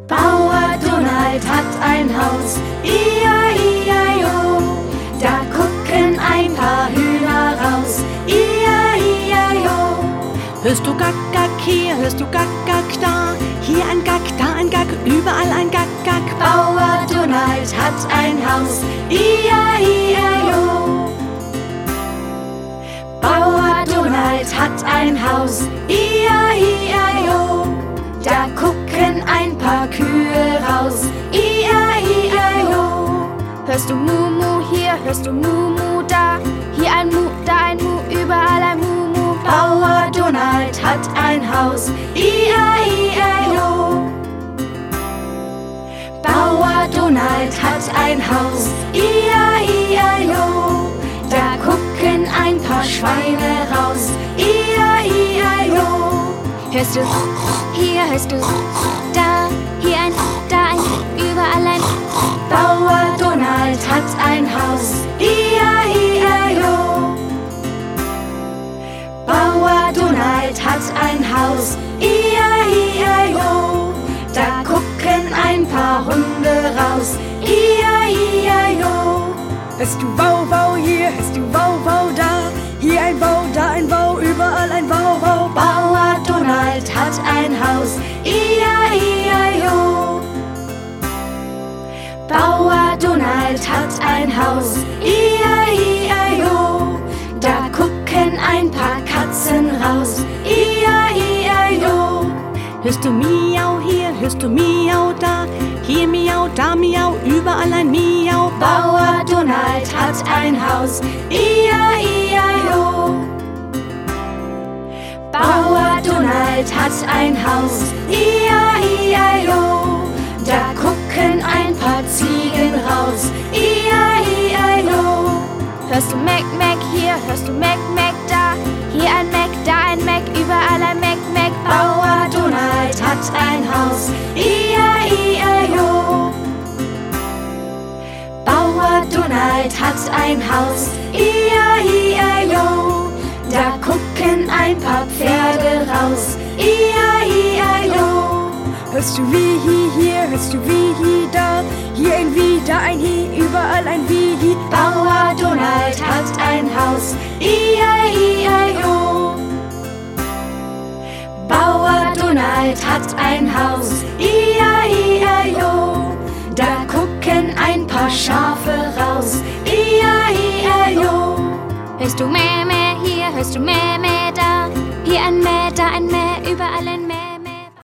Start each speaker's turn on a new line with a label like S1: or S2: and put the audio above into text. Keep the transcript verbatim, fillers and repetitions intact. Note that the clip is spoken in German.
S1: Bauer Donald hat ein Haus, I A I A O. Da gucken ein paar Hühner raus, I A I A O.
S2: Hörst du Gack, Gack hier, hörst du Gack, Gack da? Hier ein Gack, da ein Gack, überall ein Gack, Gack.
S1: Bauer Donald hat ein Haus, I A I A O. Bauer Donald hat ein Haus, I A I A O. Da gucken ein paar Kühe raus, I A I A O.
S3: Hörst du Mumu hier, hörst du Mumu da? Hier ein Mu, da ein Mu, überall ein Mumu.
S1: Bauer Donald hat ein Haus, I A I A O. Bauer Donald hat ein Haus, I A I A O. Da gucken ein paar Schweine raus, I A I A O.
S3: Hörst du hier, hörst du da? Hier ein, da ein, überall ein.
S1: Bauer Donald hat ein Haus, I A I A O. Bauer Donald hat ein Haus, I A I A O. Da gucken ein paar Hunde raus, I A I A O.
S2: Hörst du Wow, Wow hier, hörst du Wow, Wow da? Hier ein Wow, da ein Wow, überall ein Wow, Wow.
S1: Bauer Donald hat ein Haus, I A I A O. Bauer Donald hat ein Haus, I A I A O. Da gucken ein paar Katzen raus, I A I A O.
S2: Hörst du Miau hier, hörst du Miau da? Hier Miau, da Miau, überall ein Miau.
S1: Bauer Donald hat ein Haus, I A I A O. Bauer Donald hat ein Haus, I A I A O. Da gucken ein paar Ziegen raus, I A I A O.
S3: Hörst du Meck, Meck hier, hörst du Meck, Meck da? Hier ein Meck, da ein Meck, überall ein Meck, Meck.
S1: Bauer Donald hat ein Haus, I A I A O. Bauer Donald hat ein Haus, I A I A O. Da gucken ein paar Pferde raus, I A I A O.
S2: Hörst du wie hier, hörst du wie da? Hier ein Wie, da ein Hi, überall ein Wie.
S1: Bauer Donald hat ein Haus, I A I A O. Bauer Donald hat ein Haus, I A I A O. Da gucken ein paar Schafe raus, I A I A O.
S3: Hörst du Mäh, Mäh hier, hörst du Mäh, Mäh da? Hier ein Mäh, da ein Mäh, überall ein